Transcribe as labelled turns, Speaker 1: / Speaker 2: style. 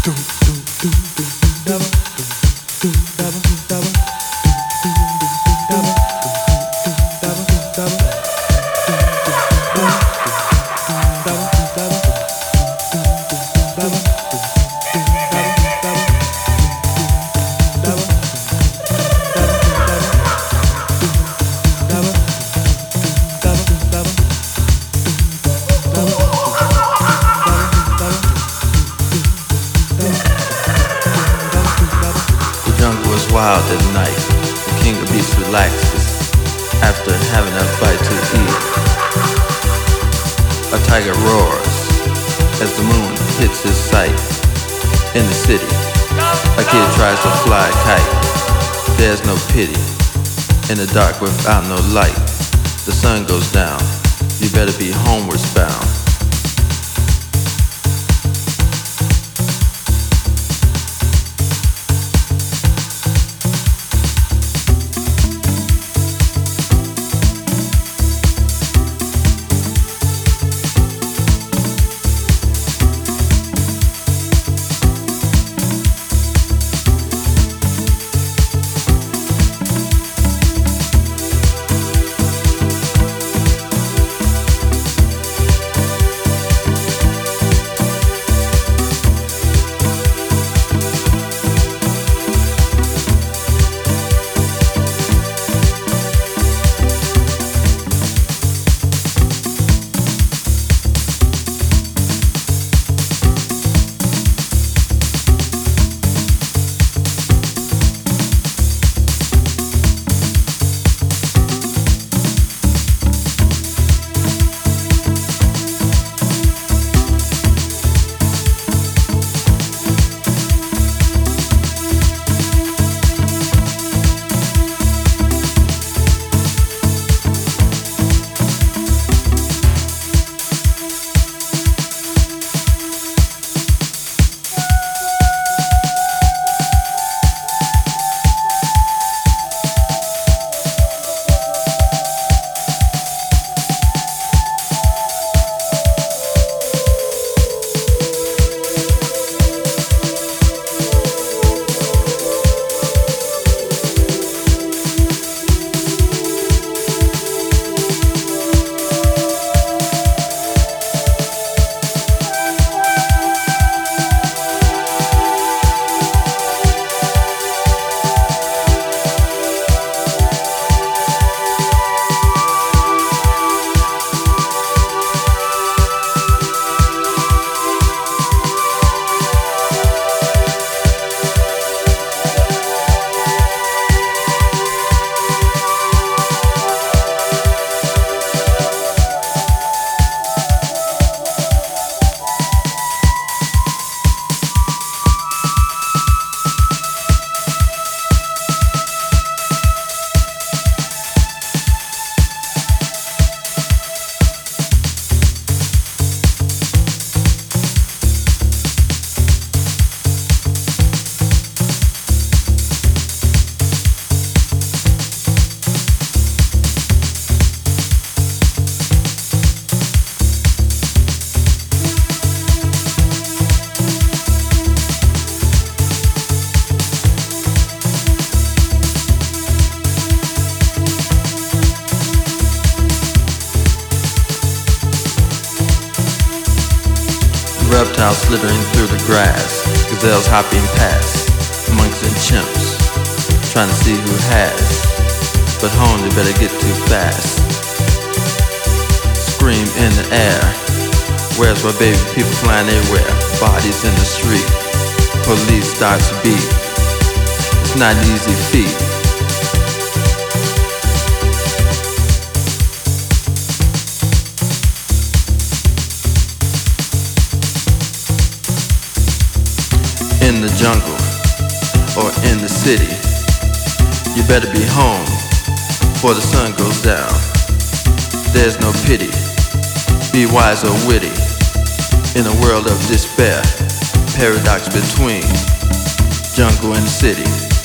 Speaker 1: Wild at night, the king of beasts relaxes after having a bite to eat. A tiger roars as the moon hits his sight. In the city, a kid tries to fly a kite. There's no pity in the dark without no light. The sun goes down, you better be homewards bound. Reptiles slithering through the grass, gazelles hopping past, monks and chimps, trying to see who has, but home they better get too fast. Scream in the air, where's my baby? People flying everywhere, bodies in the street, police start to beat, it's not an easy feat. In the jungle or in the city, you better be home before the sun goes down. There's no pity, be wise or witty. In a world of despair, paradox between jungle and city.